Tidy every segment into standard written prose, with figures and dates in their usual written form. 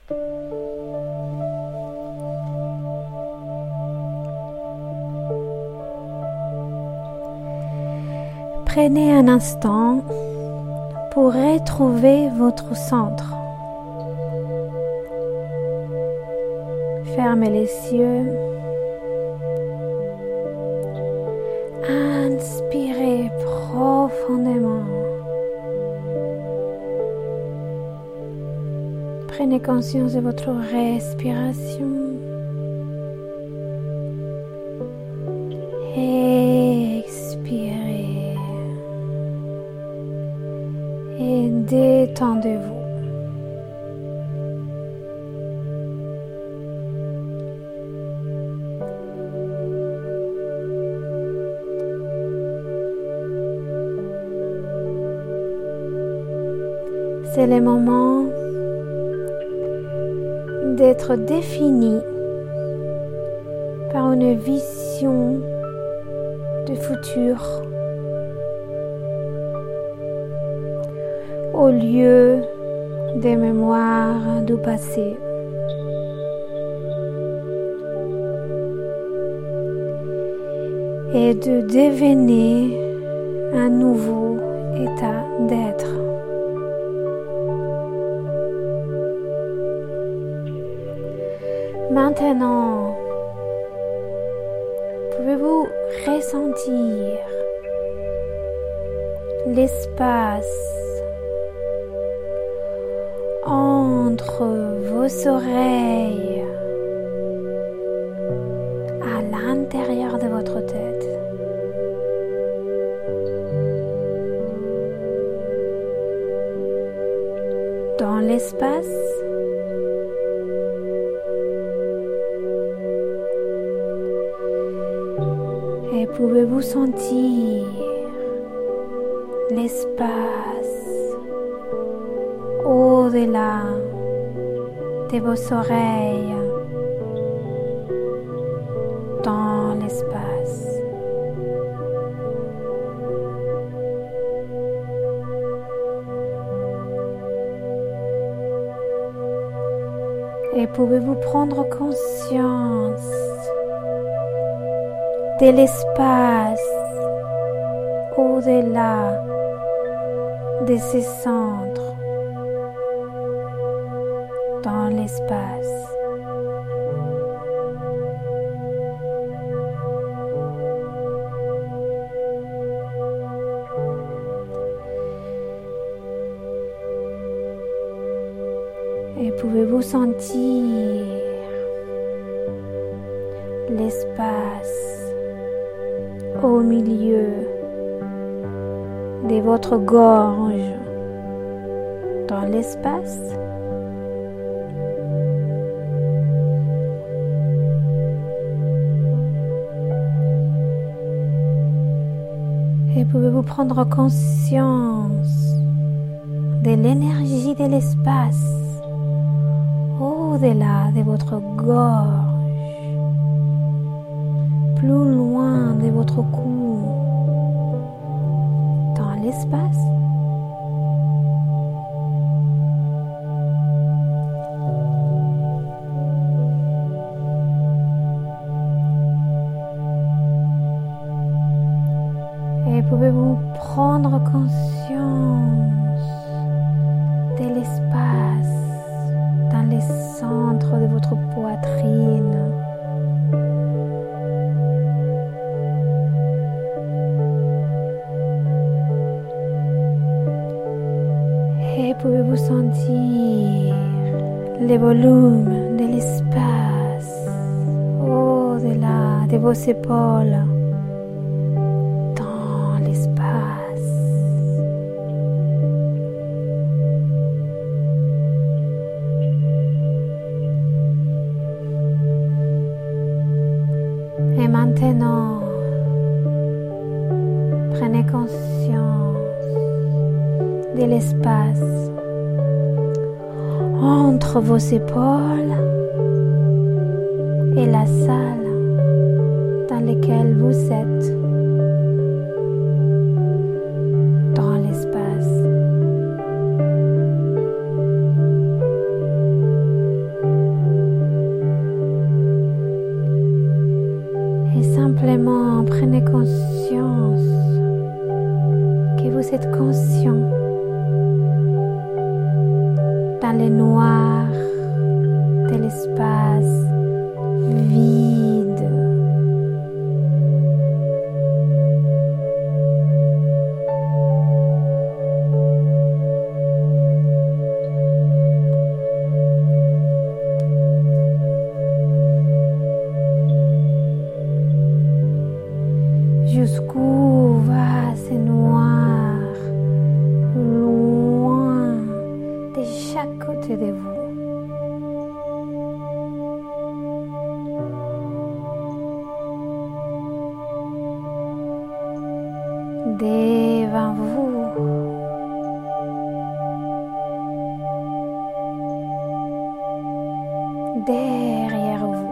Prenez un instant pour retrouver votre centre. Fermez les yeux. Inspirez profondément. Prenez conscience de votre respiration. Expirez. Et détendez-vous. C'est le moment d'être défini par une vision du futur au lieu des mémoires du passé. Et de devenir un nouveau état d'être. Maintenant, pouvez-vous ressentir l'espace entre vos oreilles à l'intérieur de votre tête? Dans l'espace, et pouvez-vous sentir l'espace au-delà de vos oreilles dans l'espace. Et pouvez-vous prendre conscience de l'espace au-delà de ces centres dans l'espace. Et pouvez-vous sentir l'espace au milieu de votre gorge dans l'espace? Et pouvez-vous prendre conscience de l'énergie de l'espace au-delà de votre gorge, plus loin de votre cou, dans l'espace? Et pouvez-vous prendre conscience de l'espace dans les centres de votre poitrine? Et pouvez-vous sentir le volume de l'espace au-delà de vos épaules dans l'espace? Et maintenant, prenez conscience de l'espace entre vos épaules et la salle dans laquelle vous êtes dans l'espace. Simplement prenez conscience que vous êtes conscient dans le noir de l'espace vide. Jusqu'où va ce noir, loin de chaque côté de vous. Devant vous, derrière vous.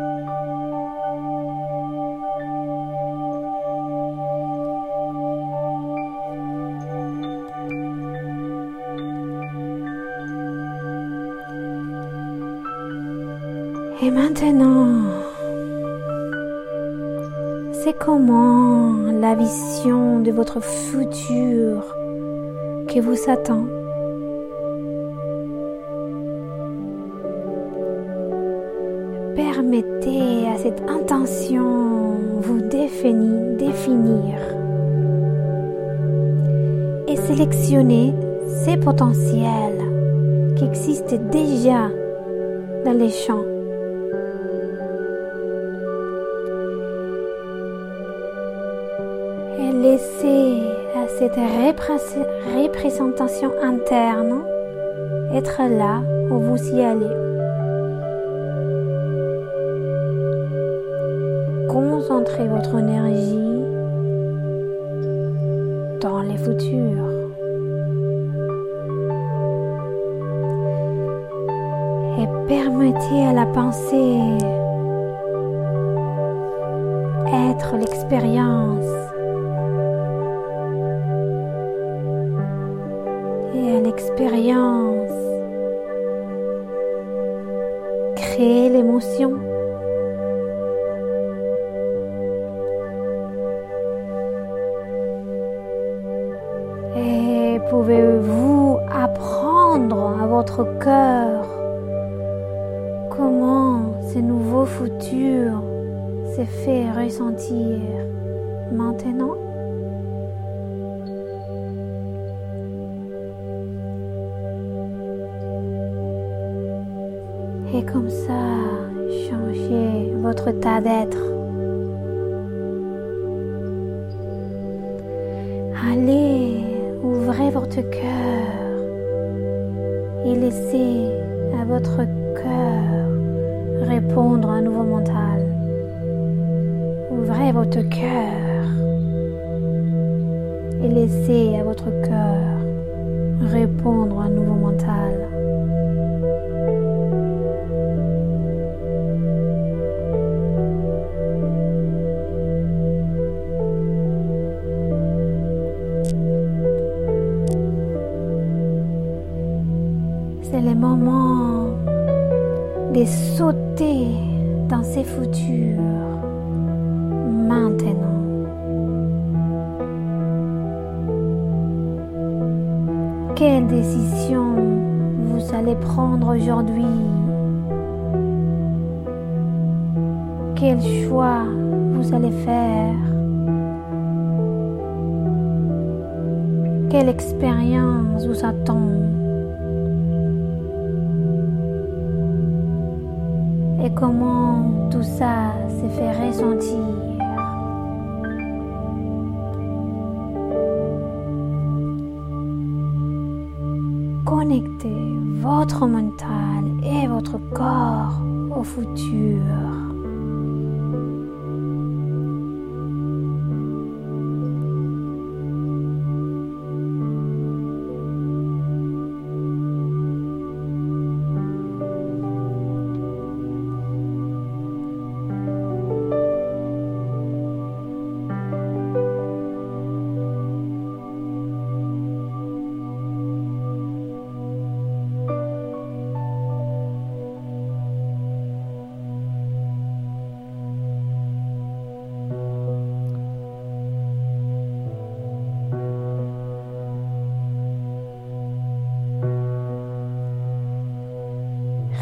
Et maintenant, c'est comment la vision de votre futur qui vous attend. Permettez à cette intention vous définir et sélectionnez ces potentiels qui existent déjà dans les champs. Et laissez à cette représentation interne être là où vous y allez. Concentrez votre énergie dans le futur. Et permettez à la pensée être l'expérience. Et à l'expérience, créer l'émotion. Et pouvez-vous apprendre à votre cœur comment ce nouveau futur se fait ressentir maintenant? Et comme ça, changez votre état d'être. Allez, ouvrez votre cœur et laissez à votre cœur répondre à un nouveau mental. Ouvrez votre cœur et laissez à votre cœur répondre à un nouveau mental. C'est le moment de sauter dans ces futurs maintenant. Quelle décision vous allez prendre aujourd'hui? Quel choix vous allez faire? Quelle expérience vous attend? Et comment tout ça se fait ressentir? Connectez votre mental et votre corps au futur.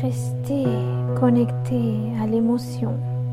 restez connecté à l'émotion.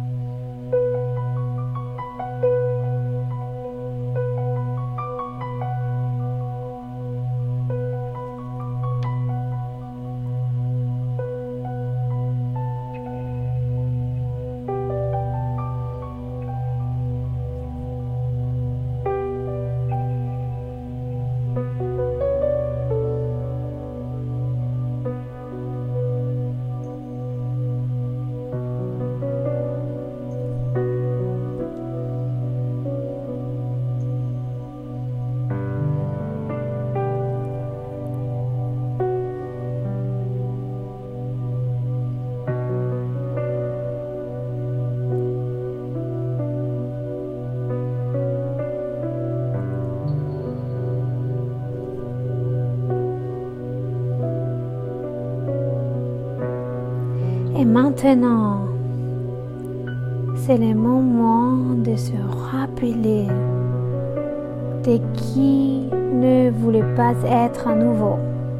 Et maintenant, c'est le moment de se rappeler de qui ne voulait pas être à nouveau.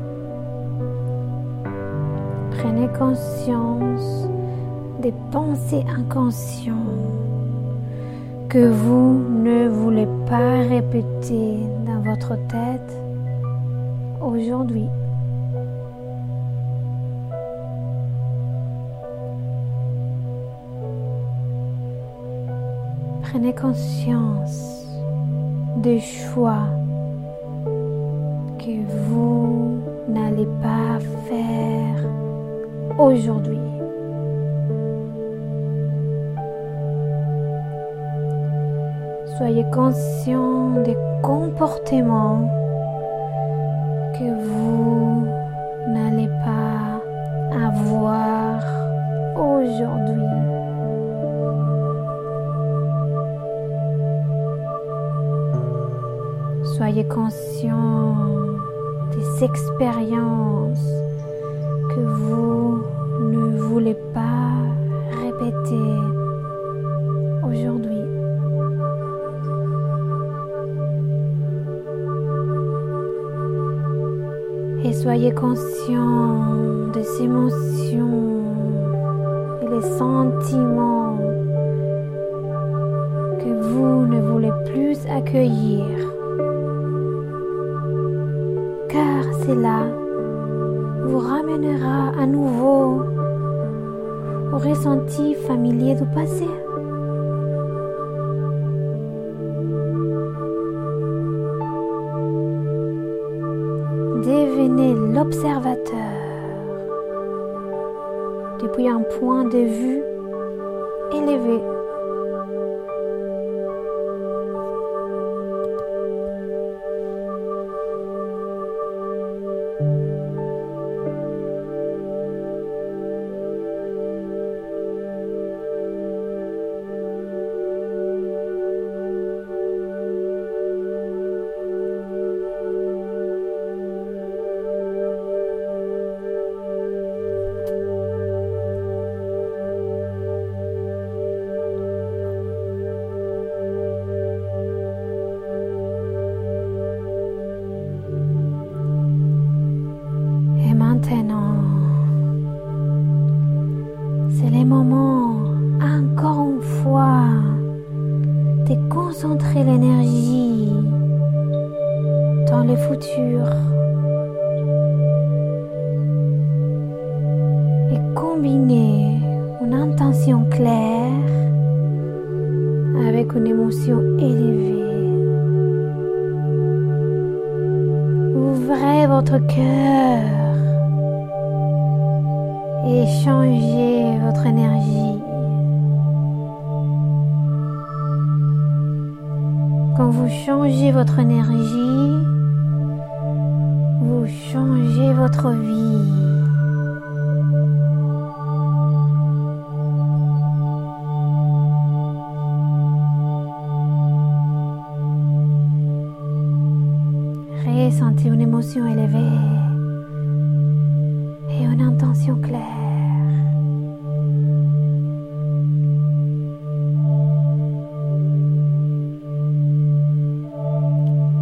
Prenez conscience des pensées inconscientes que vous ne voulez pas répéter dans votre tête aujourd'hui. Prenez conscience des choix que vous n'allez pas faire aujourd'hui. Soyez conscient des comportements que vous n'allez pas avoir aujourd'hui. Soyez conscient des expériences que vous ne voulez pas répéter aujourd'hui. Et soyez conscient des émotions et les sentiments que vous ne voulez plus accueillir. Car cela vous ramènera à nouveau au ressenti familier du passé. Devenez l'observateur depuis un point de vue élevé. Maintenant, c'est le moment, encore une fois, de concentrer l'énergie dans le futur et combiner une intention claire avec une émotion élevée. Ouvrez votre cœur et changez votre énergie. Quand vous changez votre énergie, vous changez votre vie. Ressentez une émotion élevée et une intention claire.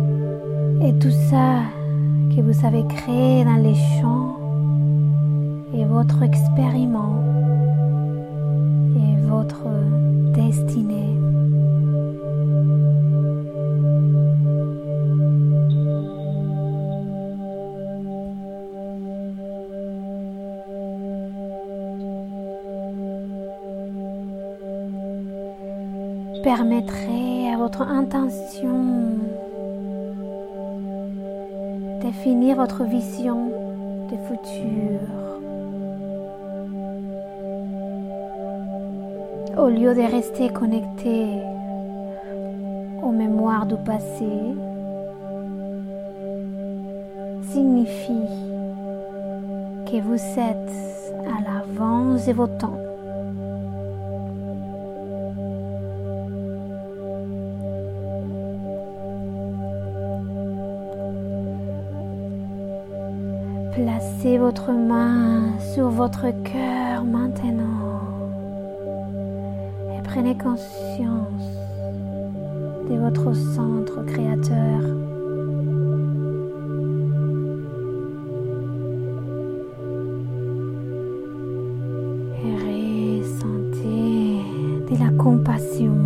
Et tout ça que vous avez créé dans les champs et votre expériment et votre destinée. Permettrez à votre intention de définir votre vision du futur. Au lieu de rester connecté aux mémoires du passé, signifie que vous êtes à l'avance de vos temps. Placez votre main sur votre cœur maintenant et prenez conscience de votre centre créateur. Et ressentez de la compassion,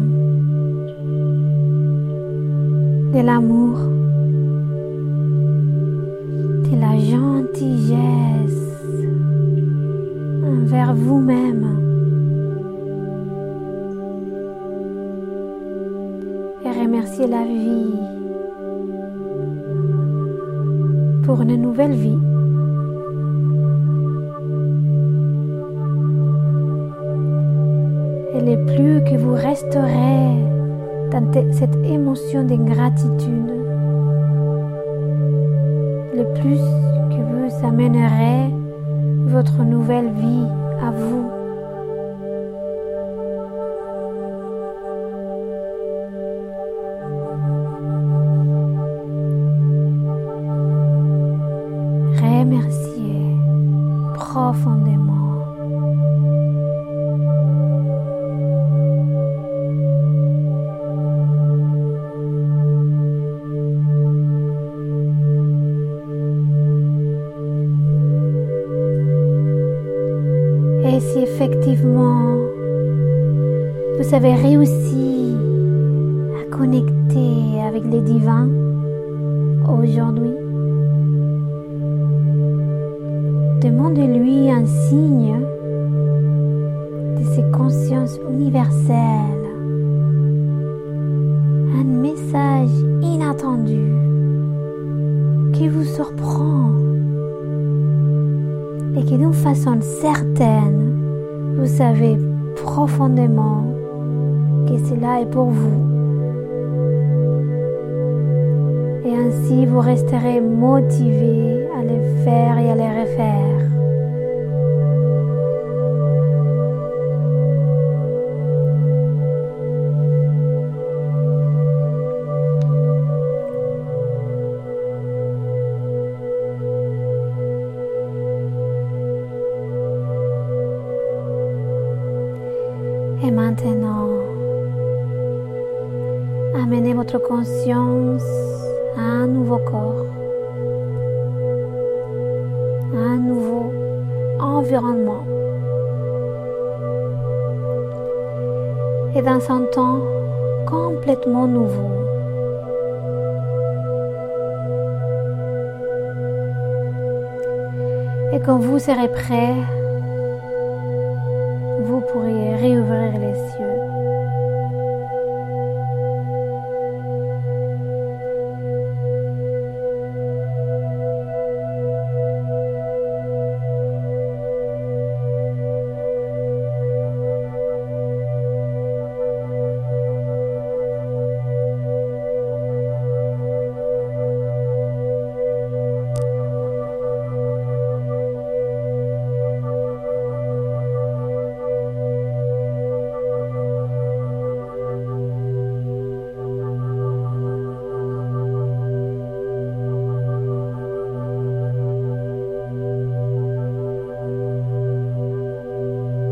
de l'amour, de la gentillesse envers vous-même et remerciez la vie pour une nouvelle vie. Et le plus que vous resterez dans cette émotion de gratitude, le plus que vous amènerez votre nouvelle vie à vous. Remerciez profondément. Et si effectivement vous avez réussi à connecter avec le divin aujourd'hui, demandez-lui un signe de cette conscience universelle, un message inattendu qui vous surprend et que d'une façon certaine, vous savez profondément que cela est pour vous. Et ainsi, vous resterez motivé à le faire et à le refaire. Et maintenant, amenez votre conscience à un nouveau corps, à un nouveau environnement. Et dans un temps complètement nouveau. Et quand vous serez prêt,